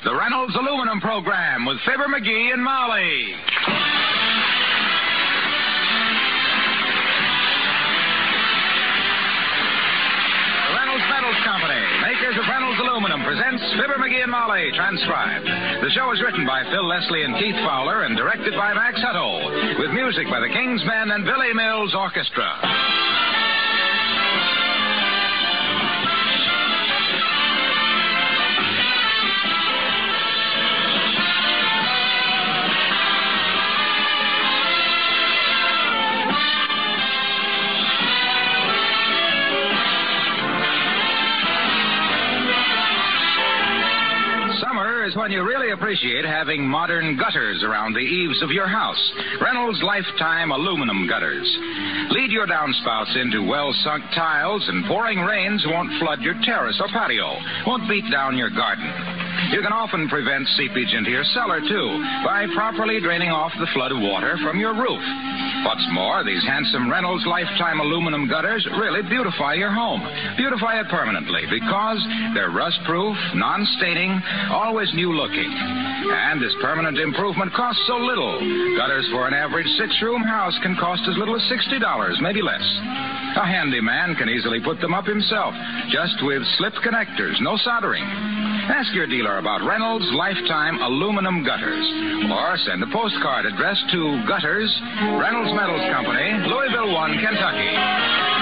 the Reynolds Aluminum Program with Fibber McGee and Molly. The Reynolds Metals Company, makers of Reynolds Aluminum, presents Fibber McGee and Molly, transcribed. The show is written by Phil Leslie and Keith Fowler and directed by Max Hutto, with music by the King's Men and Billy Mills Orchestra. Is when you really appreciate having modern gutters around the eaves of your house. Reynolds Lifetime Aluminum Gutters. Lead your downspouts into well-sunk tiles, and pouring rains won't flood your terrace or patio, won't beat down your garden. You can often prevent seepage into your cellar, too, by properly draining off the flood of water from your roof. What's more, these handsome Reynolds Lifetime Aluminum Gutters really beautify your home. Beautify it permanently because they're rust-proof, non-staining, always new-looking. And this permanent improvement costs so little. Gutters for an average 6-room house can cost as little as $60, maybe less. A handyman can easily put them up himself, just with slip connectors, no soldering. Ask your dealer about Reynolds Lifetime Aluminum Gutters, or send a postcard addressed to Gutters, Reynolds Metals Company, Louisville 1, Kentucky.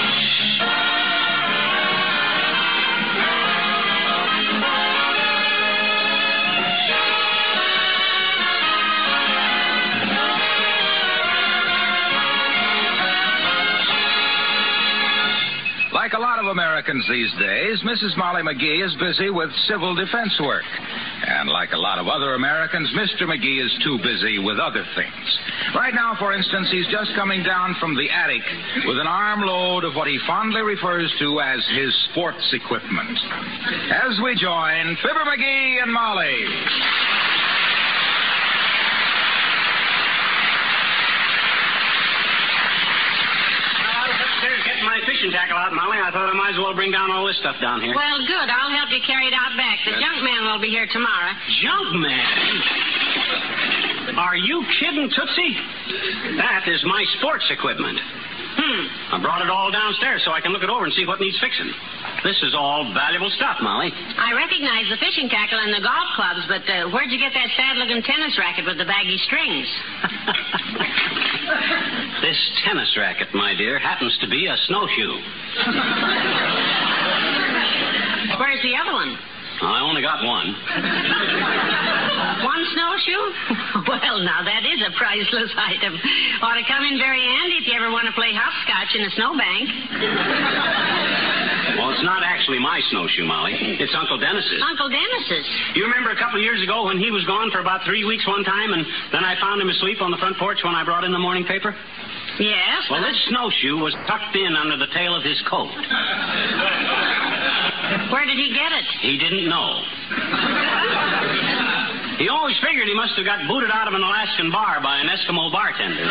Like a lot of Americans these days, Mrs. Molly McGee is busy with civil defense work. And like a lot of other Americans, Mr. McGee is too busy with other things. Right now, for instance, he's just coming down from the attic with an armload of what he fondly refers to as his sports equipment. As we join Fibber McGee and Molly. My fishing tackle out, Molly. I thought I might as well bring down all this stuff down here. Well, good. I'll help you carry it out back. The junk man will be here tomorrow. Junk man? Are you kidding, Tootsie? That is my sports equipment. I brought it all downstairs so I can look it over and see what needs fixing. This is all valuable stuff, Molly. I recognize the fishing tackle and the golf clubs, but where'd you get that sad-looking tennis racket with the baggy strings? This tennis racket, my dear, happens to be a snowshoe. Where's the other one? I only got one. One snowshoe? Well, now, that is a priceless item. Ought to come in very handy if you ever want to play hopscotch in a snowbank. Well, it's not actually my snowshoe, Molly. It's Uncle Dennis's. Uncle Dennis's? You remember a couple of years ago when he was gone for about 3 weeks one time, and then I found him asleep on the front porch when I brought in the morning paper? Yes. Well, this snowshoe was tucked in under the tail of his coat. Where did he get it? He didn't know. He always figured he must have got booted out of an Alaskan bar by an Eskimo bartender.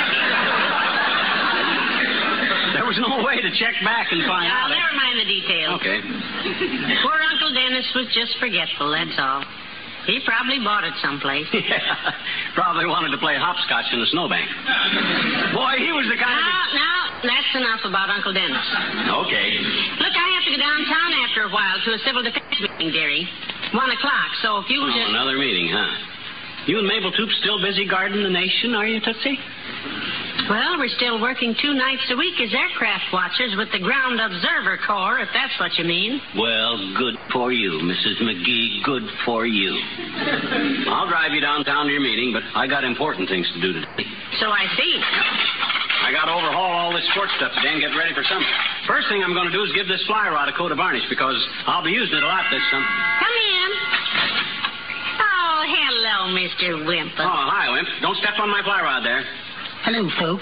There was no way to check back and find out. Never mind the details. Okay. Poor Uncle Dennis was just forgetful, that's all. He probably bought it someplace. Yeah, probably wanted to play hopscotch in a snowbank. Boy, he was the kind of... Now, that's enough about Uncle Dennis. Okay. Look, I have to go downtown after a while to a civil defense meeting, dearie. 1 o'clock, so if you'll just... Another meeting, huh? You and Mabel Toop still busy guarding the nation, are you, Tootsie? Well, we're still working 2 nights a week as aircraft watchers with the Ground Observer Corps, if that's what you mean. Well, good for you, Mrs. McGee. Good for you. I'll drive you downtown to your meeting, but I got important things to do today. So I see. I got to overhaul all this sports stuff today and get ready for summer. First thing I'm going to do is give this fly rod a coat of varnish because I'll be using it a lot this summer. Come in. Oh, hello, Mr. Wimple. Oh, hi, Wimp. Don't step on my fly rod there. Hello, folks.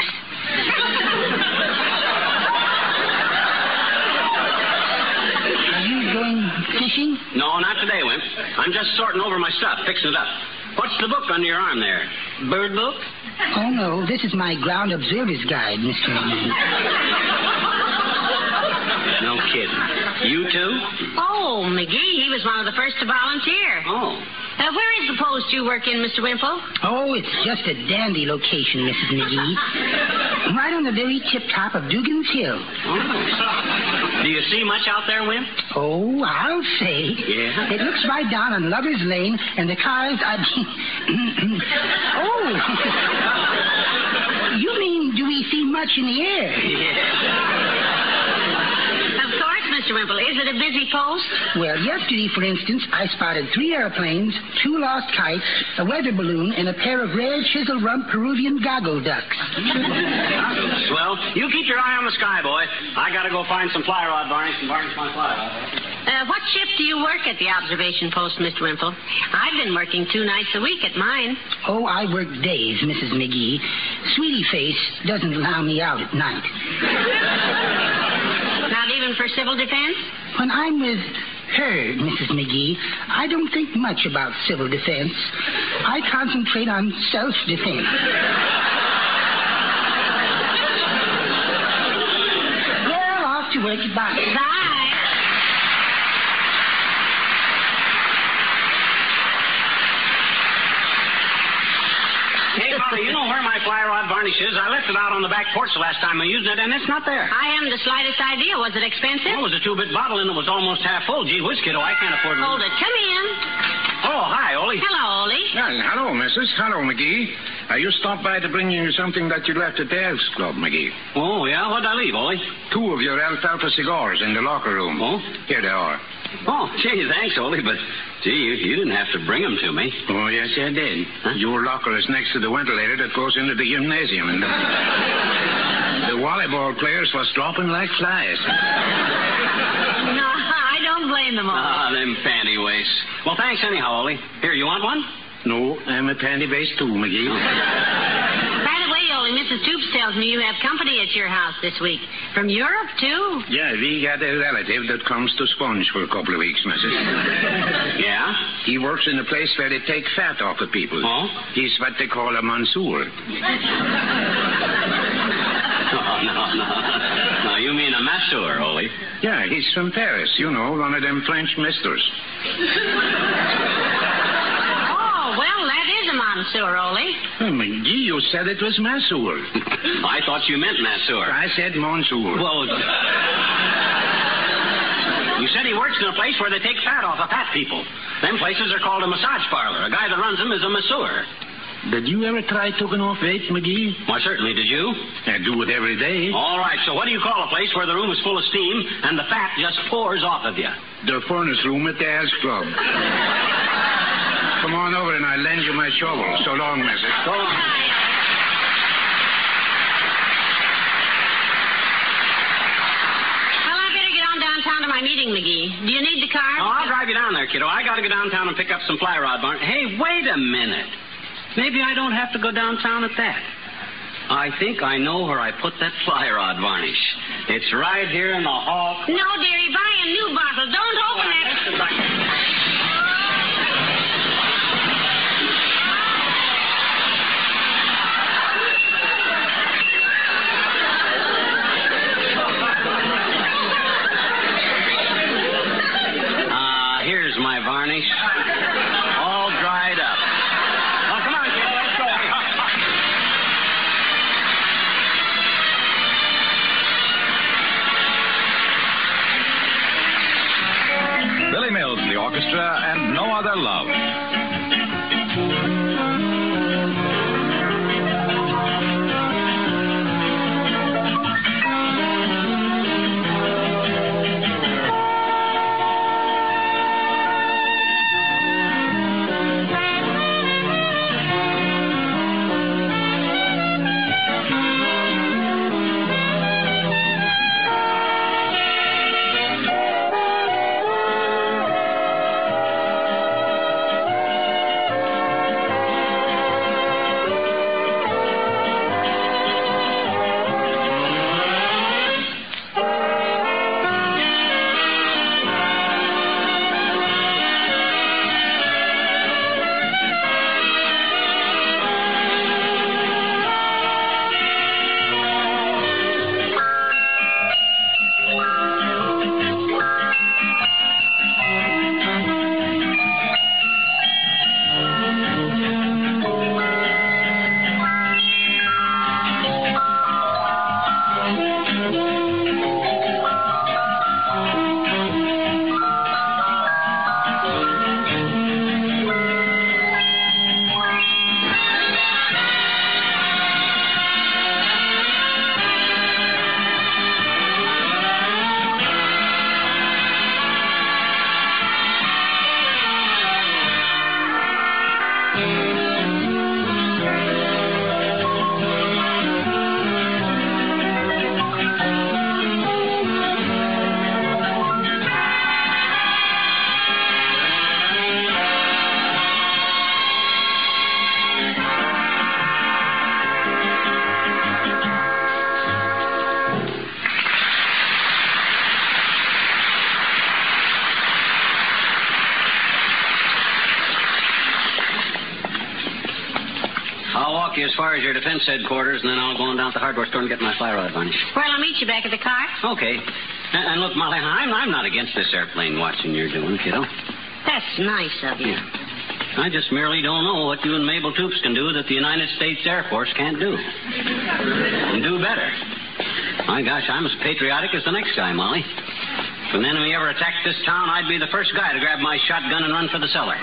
Are you going fishing? No, not today, Wimp. I'm just sorting over my stuff, fixing it up. What's the book under your arm there? Bird book? Oh, no. This is my Ground Observer's Guide, Mr. McGee. No kidding. You too? Oh, McGee, he was one of the first to volunteer. Oh. Where is of the post you work in, Mr. Wimple? Oh, it's just a dandy location, Mrs. McGee. Right on the very tip-top of Dugan's Hill. Oh. Do you see much out there, Wimp? Oh, I'll say. Yeah? It looks right down on Lover's Lane, and the cars are... Oh! You mean, do we see much in the air? Of course, Mr. Wimple. Is it a busy post? Well, yesterday, for instance, I spotted 3 airplanes, 2 lost kites, a weather balloon, and a pair of rare chisel-rump Peruvian goggle ducks. Well, you keep your eye on the sky, boy. I gotta go find some fly rod varnish and varnish my fly rod. What shift do you work at the observation post, Mr. Wimple? I've been working 2 nights a week at mine. Oh, I work days, Mrs. McGee. Sweetie Face doesn't allow me out at night. Not even for civil defense? When I'm with her, Mrs. McGee, I don't think much about civil defense. I concentrate on self-defense. Well, off to work. Bye. Bye. Hey, Molly, you know where my fly rod varnish is? I left it out on the back porch the last time I used it, and it's not there. I haven't the slightest idea. Was it expensive? Well, it was a 2-bit bottle, and it was almost half full. Gee whiz, kiddo, I can't afford it. Hold it. Come in. Oh, hi, Ole. Hello, Ole. Well, hello, Mrs. Hello, McGee. You stopped by to bring you something that you left at the Elks Club, McGee. Oh, yeah? What'd I leave, Ole? 2 of your alfalfa cigars in the locker room. Oh? Here they are. Oh, gee, thanks, Ole, but, gee, you didn't have to bring them to me. Oh, yes, I did. Huh? Your locker is next to the ventilator that goes into the gymnasium, and the volleyball players was dropping like flies. No, I don't blame them all. Ah, them panty wastes. Well, thanks anyhow, Ole. Here, you want one? No, I'm a panty base too, McGee. By the way, Ole, Mrs. Toops tells me you have company at your house this week. From Europe, too? Yeah, we got a relative that comes to Sponge for a couple of weeks, Mrs. Yeah? He works in a place where they take fat off of people. Oh? He's what they call a mansour. No, you mean a masseur, Ole. Yeah, he's from Paris, you know, one of them French misters. Well, that is a monsieur, Ole. Oh, McGee, you said it was masseur. I thought you meant masseur. I said monsieur. Well, you said he works in a place where they take fat off of fat people. Them places are called a massage parlor. A guy that runs them is a masseur. Did you ever try taking off weight, McGee? Why, certainly. Did you? I do it every day. All right, so what do you call a place where the room is full of steam and the fat just pours off of you? The furnace room at the Elks Club. Come on over and I'll lend you my shovel. So long, Mrs. Go on. Well, I better get on downtown to my meeting, McGee. Do you need the car? Oh, I'll drive you down there, kiddo. I got to go downtown and pick up some fly rod varnish. Hey, wait a minute. Maybe I don't have to go downtown at that. I think I know where I put that fly rod varnish. It's right here in the hall. No, dearie, buy a new bottle. Don't open it. Here's my varnish. All dried up. Oh, come on, kiddo. Let's go. Billy Mills, the you as far as your defense headquarters, and then I'll go on down to the hardware store and get my fly rod varnish. Well, I'll meet you back at the car. Okay. And look, Molly, I'm not against this airplane watching you're doing, kiddo. That's nice of you. I just merely don't know what you and Mabel Toops can do that the United States Air Force can't do. And do better. My gosh, I'm as patriotic as the next guy, Molly. If an enemy ever attacked this town, I'd be the first guy to grab my shotgun and run for the cellar.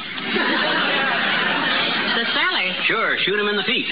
The cellar? Sure, shoot him in the feet.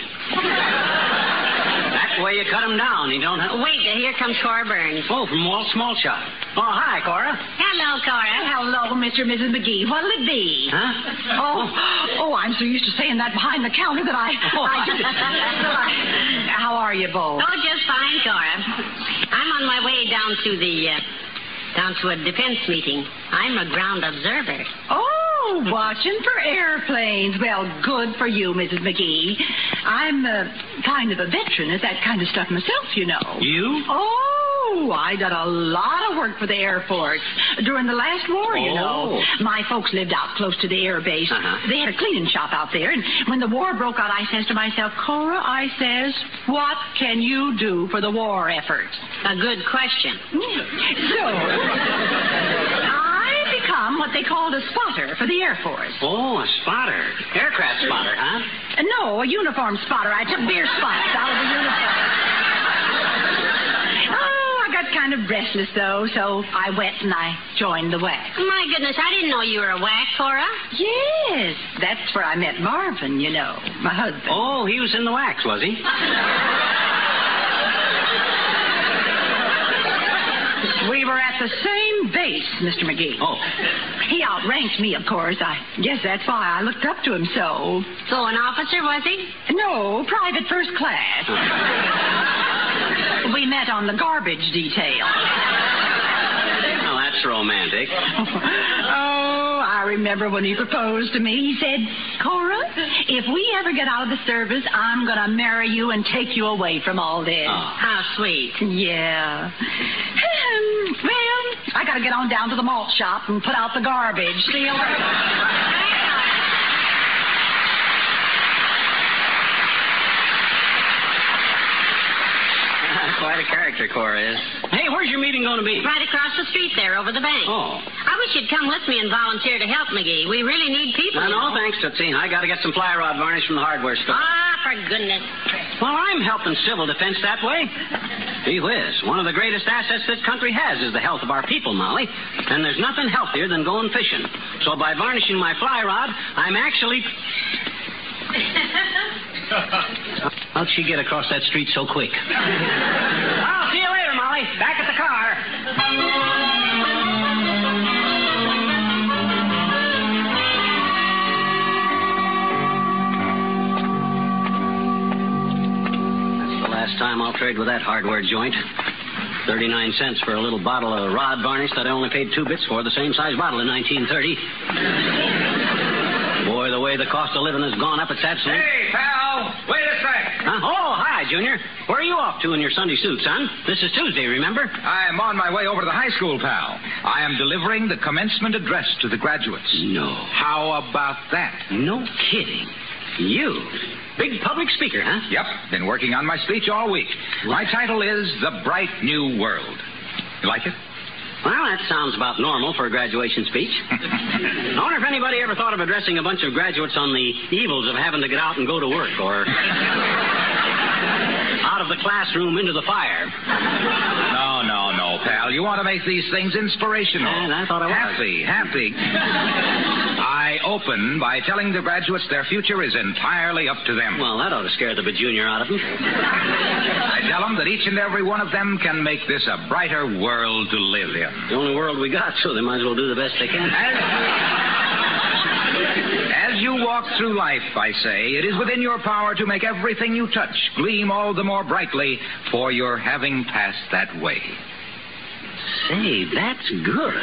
That way you cut him down. You don't have... Wait, here comes Cora Burns. Oh, from Walt Small Shop. Oh, hi, Cora. Hello, Cora. Hello, Mr. and Mrs. McGee. What'll it be? Huh? Oh, I'm so used to saying that behind the counter that I just... How are you both? Oh, just fine, Cora. I'm on my way down to a defense meeting. I'm a ground observer. Oh, watching for airplanes. Well, good for you, Mrs. McGee. I'm kind of a veteran at that kind of stuff myself, you know. You? Oh, I done a lot of work for the Air Force during the last war, you know. My folks lived out close to the air base. Uh-huh. They had a cleaning shop out there, and when the war broke out, I says to myself, Cora, I says, what can you do for the war effort? A good question. So, I become what they called a spotter for the Air Force. Oh, a spotter. Aircraft spotter, huh? No, a uniform spotter. I took beer spots out of the uniform. Oh, I got kind of restless, though, so I went and I joined the WAC. My goodness, I didn't know you were a WAC, Cora. Yes, that's where I met Marvin, you know, my husband. Oh, he was in the wax, was he? We were at the same base, Mr. McGee. Oh. He outranked me, of course. I guess that's why I looked up to him so. So an officer, was he? No, private first class. We met on the garbage detail. Well, that's romantic. Oh, I remember when he proposed to me. He said, Cora, if we ever get out of the service, I'm going to marry you and take you away from all this. Oh. How sweet. Yeah. Well, I got to get on down to the malt shop and put out the garbage. See you later. Quite a character, Cora is. Hey, where's your meeting going to be? Right across the street there, over the bank. Oh. I wish you'd come with me and volunteer to help, McGee. We really need people. No, thanks, Tootsie. I got to get some fly rod varnish from the hardware store. Ah, for goodness. Well, I'm helping civil defense that way. Gee whiz, one of the greatest assets this country has is the health of our people, Molly. And there's nothing healthier than going fishing. So by varnishing my fly rod, I'm actually... How'd she get across that street so quick? I'll see you later, Molly. Back at the car. That's the last time I'll trade with that hardware joint. 39 cents for a little bottle of rod varnish that I only paid 2 bits for, the same size bottle in 1930. Boy, the way the cost of living has gone up, it's absolute... Hey, pal, wait a sec. Huh? Oh, hi, Junior. Where are you off to in your Sunday suit, son? This is Tuesday, remember? I'm on my way over to the high school, pal. I am delivering the commencement address to the graduates. No. How about that? No kidding. You? Big public speaker, huh? Yep, been working on my speech all week. My title is The Bright New World. You like it? Well, that sounds about normal for a graduation speech. I wonder if anybody ever thought of addressing a bunch of graduates on the evils of having to get out and go to work, or out of the classroom into the fire. No, pal. You want to make these things inspirational. And I thought I was. Happy. I open by telling the graduates their future is entirely up to them. Well, that ought to scare the bajunior out of them. I tell them that each and every one of them can make this a brighter world to live in. The only world we got, so they might as well do the best they can. As you walk through life, I say, it is within your power to make everything you touch gleam all the more brightly for your having passed that way. Say, that's good.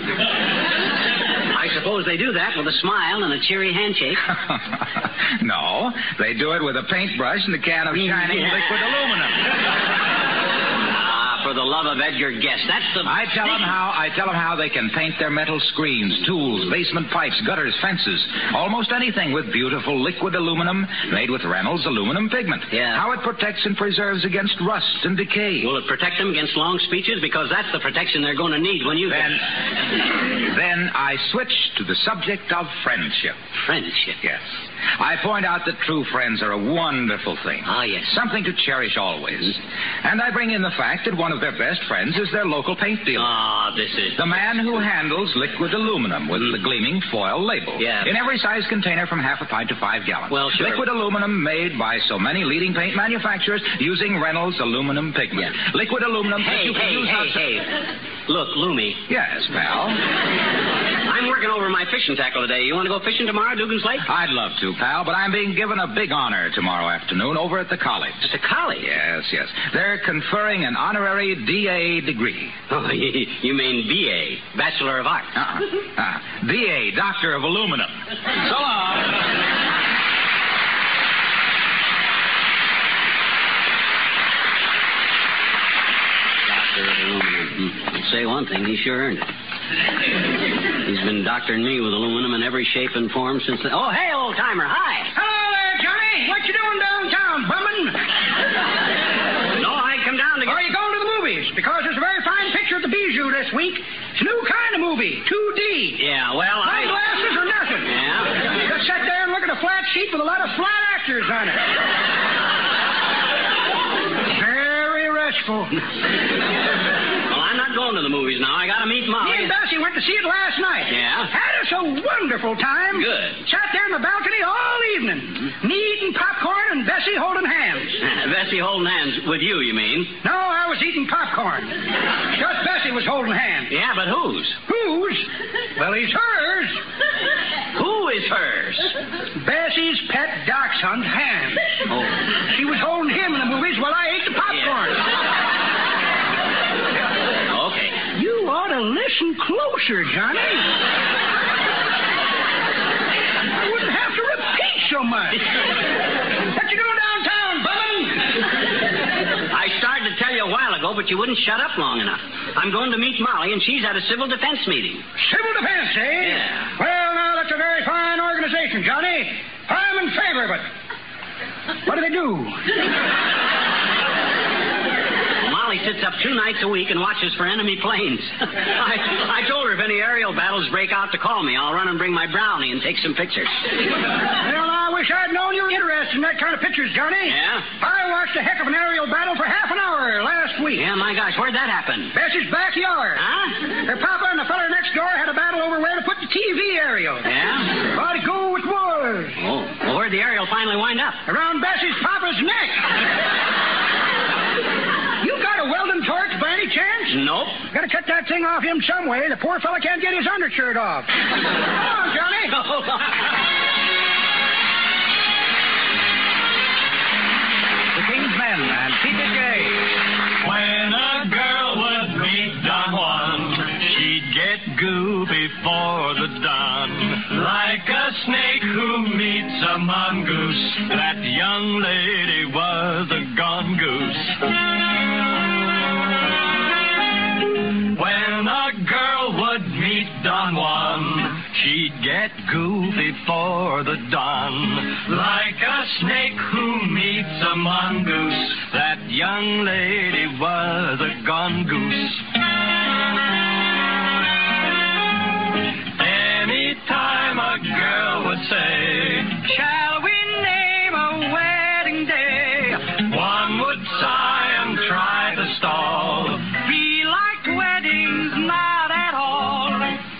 I suppose they do that with a smile and a cheery handshake. No, they do it with a paintbrush and a can of shining liquid aluminum. for the love of Edgar Guest. That's the... I tell them how they can paint their metal screens, tools, basement pipes, gutters, fences, almost anything with beautiful liquid aluminum made with Reynolds aluminum pigment. Yeah. How it protects and preserves against rust and decay. Will it protect them against long speeches? Because that's the protection they're going to need when you... Then I switch to the subject of friendship. Friendship? Yes. I point out that true friends are a wonderful thing. Ah, yes. Something to cherish always. And I bring in the fact that one of their best friends is their local paint dealer. Ah, this is... The man who handles liquid aluminum with the gleaming foil label. Yeah. In every size container from half a pint to 5 gallons. Well, sure. Liquid aluminum made by so many leading paint manufacturers using Reynolds aluminum pigment. Yeah. Liquid aluminum... Hey. Look, Loomy. Yes, pal. I'm working over my fishing tackle today. You want to go fishing tomorrow, Dugan's Lake? I'd love to, pal, but I'm being given a big honor tomorrow afternoon over at the college. At the college? Yes. They're conferring an honorary D.A. degree. Oh, you mean B.A., Bachelor of Arts. D.A., Doctor of Aluminum. So long. I'll say one thing, he sure earned it. He's been doctoring me with aluminum in every shape and form since the... Oh, hey, old-timer, hi. Hello there, Johnny. What you doing downtown, bumming? No, I come down to get... Are you going to the movies? Because there's a very fine picture at the Bijou this week. It's a new kind of movie, 2D. Yeah, well, No glasses or nothing. Yeah? Just sit there and look at a flat sheet with a lot of flat actors on it. Very restful. Well, I'm not going to the movies now. I got to meet Molly. Me and Bessie went to see it last night. Yeah? Had us a wonderful time. Good. Sat there in the balcony all evening. Me eating popcorn and Bessie holding hands. Bessie holding hands with you, you mean? No, I was eating popcorn. Just Bessie was holding hands. Yeah, but whose? Whose? Well, he's hers. Who is hers? Bessie's pet dachshund, Ham. Oh. She was holding him in the movies while I ate the popcorn. Okay. You ought to listen closer, Johnny. I wouldn't have to repeat so much. What you doing downtown, bumming? I started to tell you a while ago, but you wouldn't shut up long enough. I'm going to meet Molly, and she's at a civil defense meeting. Civil defense, eh? Yeah. Well, now, that's a very fine organization, Johnny. I'm in favor of it. What do they do? Molly sits up 2 nights a week and watches for enemy planes. I told her if any aerial battles break out to call me. I'll run and bring my brownie and take some pictures. Well, I wish I'd known you were interested in that kind of pictures, Johnny. Yeah? I watched a heck of an aerial battle for half an hour last week. Yeah, my gosh, where'd that happen? Bessie's backyard. Huh? Her papa and the fella next door had a battle over where to put the TV aerial. Yeah? But go with was. Oh, well, where'd the aerial finally wind up? Around Bessie's papa's neck. You got a welding torch by any chance? Nope. Got to cut that thing off him some way. The poor fella can't get his undershirt off. Come on, Johnny. Hold on. The King's Men and keep it gay. When a girl would meet Don Juan, she'd get goo before the dawn. Like a snake who meets a mongoose, that young lady was a gone goose. When a girl would meet Don Juan, she'd get goo before the dawn. Like a snake who meets a mongoose, that young lady was a gone goose. Anytime a girl would say, "Shall we name a wedding day?" one would sigh and try to stall. "We like weddings not at all."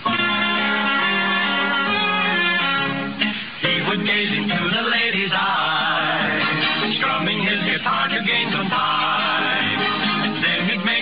He would gaze into the lady's eyes, strumming his guitar to gain some time. Then he'd make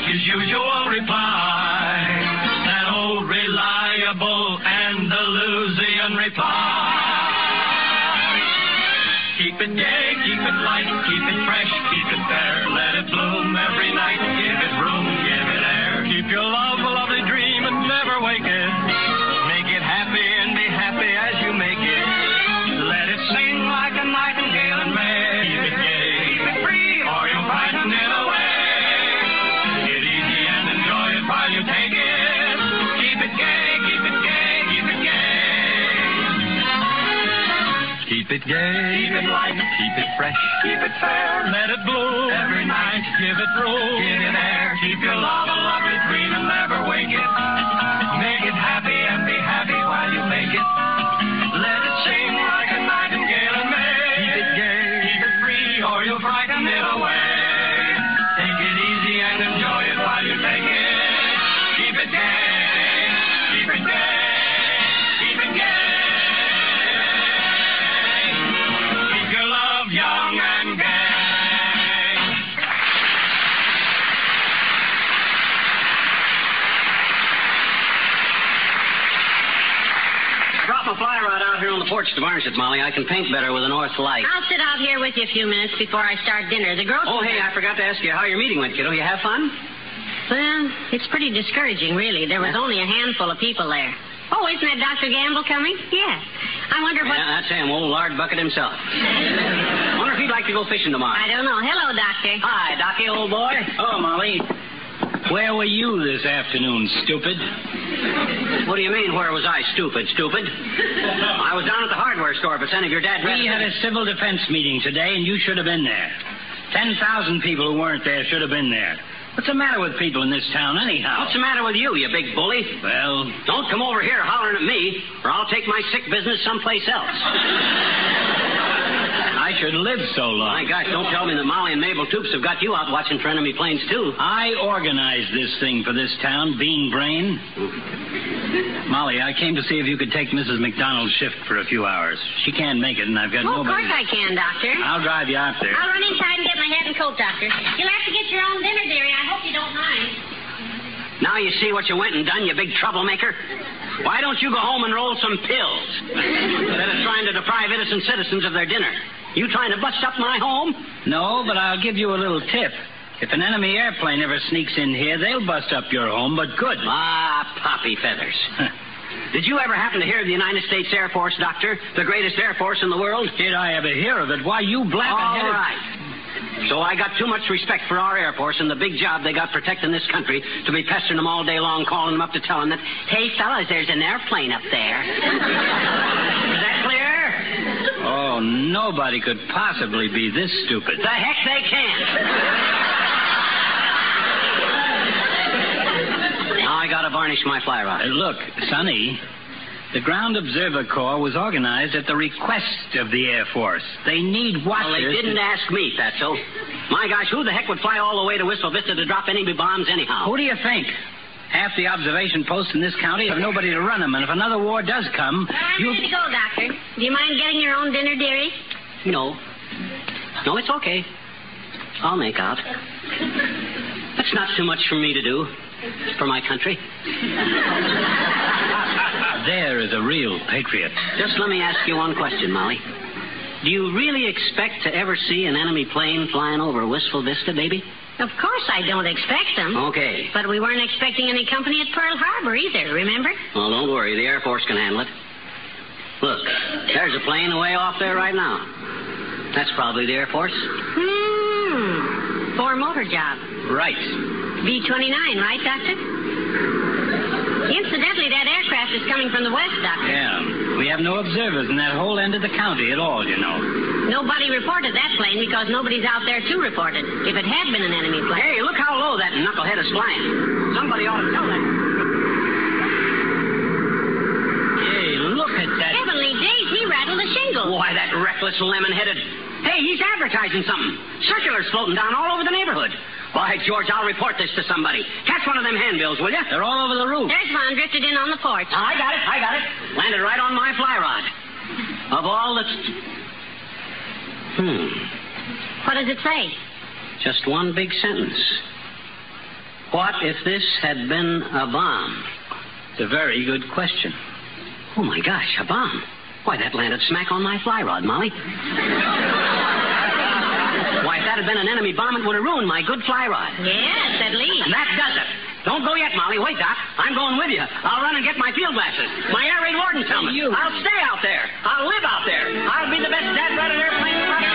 Keep it gay. Keep it light. Keep it fresh. Keep it fair. Let it bloom. Every night, give it room. Give it air. Keep your love a lovely dream and never wake it. Make it happy and be happy while you make it. Let it sing like a nightingale in May. Keep it gay. Keep it free or you'll frighten it away. Take it easy and enjoy it while you take it. Keep it gay. Keep it gay. Keep it gay. Keep your love young and gay. Brought my fly rod out here on the porch to varnish it, Molly. I can paint better with a north light. I'll sit out here with you a few minutes before I start dinner. The girls... Oh, hey, I forgot to ask you how your meeting went, kiddo. You have fun? Well, it's pretty discouraging, really. There was only a handful of people there. Oh, isn't that Dr. Gamble coming? Yes. I wonder what... Yeah, that's him, old Lard Bucket himself. Wonder if he'd like to go fishing tomorrow. I don't know. Hello, Doctor. Hi, Docky, old boy. Oh, Molly. Where were you this afternoon, stupid? What do you mean, where was I, stupid? I was down at the hardware store, but if your dad... We had a civil defense meeting today, and you should have been there. 10,000 people who weren't there should have been there. What's the matter with people in this town, anyhow? What's the matter with you big bully? Well... Don't come over here hollering at me, or I'll take my sick business someplace else. I should live so long. My gosh, don't tell me that Molly and Mabel Toops have got you out watching for enemy planes, too. I organized this thing for this town, Bean Brain. Molly, I came to see if you could take Mrs. McDonald's shift for a few hours. She can't make it, and I've got nobody... Of course I can, Doctor. I'll drive you out there. I'll run inside and get my hat and coat, Doctor. You'll have to get your own dinner, dearie. I hope you don't mind. Now you see what you went and done, you big troublemaker? Why don't you go home and roll some pills instead of trying to deprive innocent citizens of their dinner? You trying to bust up my home? No, but I'll give you a little tip. If an enemy airplane ever sneaks in here, they'll bust up your home, but good. Ah, poppy feathers. Did you ever happen to hear of the United States Air Force, Doctor? The greatest Air Force in the world? Did I ever hear of it? Why, you blabberheaded... All right. So I got too much respect for our Air Force and the big job they got protecting this country to be pestering them all day long, calling them up to tell them that, hey, fellas, there's an airplane up there. Is that clear? Oh, nobody could possibly be this stupid. The heck they can't. Now I gotta varnish my fly rod. Look, Sonny, the Ground Observer Corps was organized at the request of the Air Force. They need watchers... Well, they didn't ask me, Fatso. My gosh, who the heck would fly all the way to Whistle Vista to drop enemy bombs anyhow? Who do you think? Half the observation posts in this county have nobody to run them, and if another war does come... I'm ready to go, Doctor. Do you mind getting your own dinner, dearie? No. No, it's okay. I'll make out. That's not too much for me to do. For my country. There is a real patriot. Just let me ask you one question, Molly. Do you really expect to ever see an enemy plane flying over Wistful Vista, baby? Of course I don't expect them. Okay. But we weren't expecting any company at Pearl Harbor either, remember? Well, don't worry. The Air Force can handle it. Look, there's a plane way off there right now. That's probably the Air Force. For a motor job. Right. B-29, right, Doctor? Incidentally, that aircraft is coming from the west, Doctor. Yeah. We have no observers in that whole end of the county at all, you know. Nobody reported that plane because nobody's out there to report it. If it had been an enemy plane. Hey, look how low that knucklehead is flying. Somebody ought to tell that. Hey, look at that. Heavenly days, he rattled a shingle. Why, that reckless lemon-headed... Hey, he's advertising something. Circulars floating down all over the neighborhood. By George, I'll report this to somebody. Catch one of them handbills, will you? They're all over the roof. There's one drifted in on the porch. I got it. Landed right on my fly rod. Of all the... What does it say? Just one big sentence. What if this had been a bomb? It's a very good question. Oh, my gosh, a bomb. Why, that landed smack on my fly rod, Molly. Why, if that had been an enemy bomb, it would have ruined my good fly rod. Yes, at least. And that does it. Don't go yet, Molly. Wait, Doc. I'm going with you. I'll run and get my field glasses. My air raid warden's helmet. I'll stay out there. I'll live out there. I'll be the best dad-ratted airplane runner.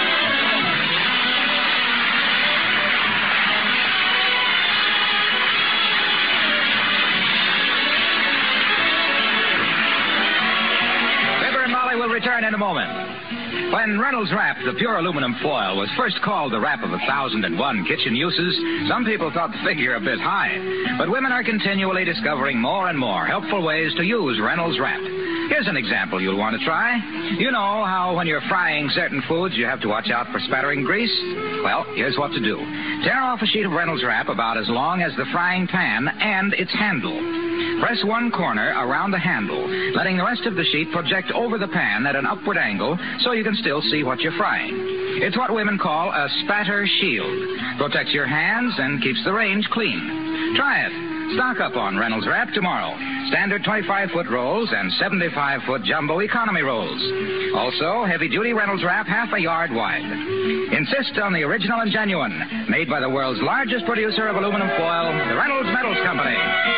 Fibber and Molly will return in a moment. When Reynolds Wrap, the pure aluminum foil, was first called the wrap of 1,001 kitchen uses, some people thought the figure a bit high. But women are continually discovering more and more helpful ways to use Reynolds Wrap. Here's an example you'll want to try. You know how when you're frying certain foods you have to watch out for spattering grease? Well, here's what to do. Tear off a sheet of Reynolds Wrap about as long as the frying pan and its handle. Press one corner around the handle, letting the rest of the sheet project over the pan at an upward angle so you can still see what you're frying. It's what women call a spatter shield. Protects your hands and keeps the range clean. Try it. Stock up on Reynolds Wrap tomorrow. Standard 25-foot rolls and 75-foot jumbo economy rolls. Also, heavy-duty Reynolds Wrap half a yard wide. Insist on the original and genuine. Made by the world's largest producer of aluminum foil, the Reynolds Metals Company.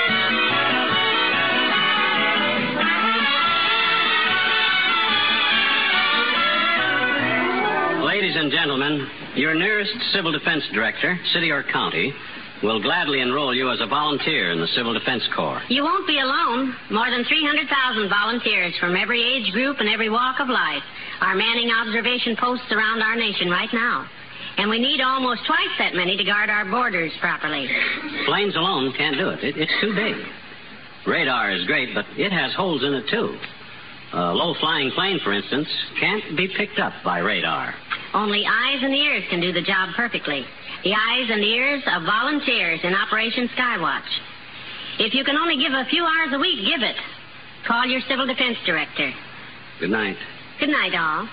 Ladies and gentlemen, your nearest civil defense director, city or county, will gladly enroll you as a volunteer in the Civil Defense Corps. You won't be alone. More than 300,000 volunteers from every age group and every walk of life are manning observation posts around our nation right now. And we need almost twice that many to guard our borders properly. Planes alone can't do it. It's too big. Radar is great, but it has holes in it, too. A low-flying plane, for instance, can't be picked up by radar. Only eyes and ears can do the job perfectly. The eyes and ears of volunteers in Operation Skywatch. If you can only give a few hours a week, give it. Call your civil defense director. Good night. Good night, all.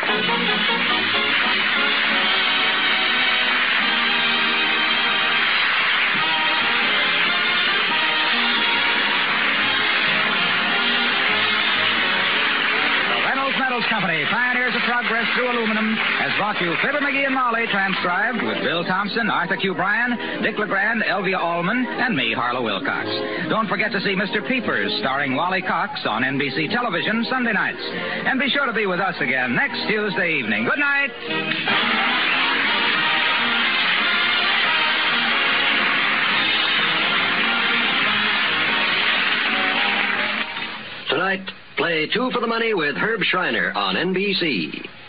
Metals Company, pioneers of progress through aluminum, has brought you Fibber McGee and Molly, transcribed with Bill Thompson, Arthur Q. Bryan, Dick LeGrand, Elvia Allman, and me, Harlow Wilcox. Don't forget to see Mr. Peepers, starring Wally Cox, on NBC television Sunday nights. And be sure to be with us again next Tuesday evening. Good night. Tonight, play Two for the Money with Herb Schreiner on NBC.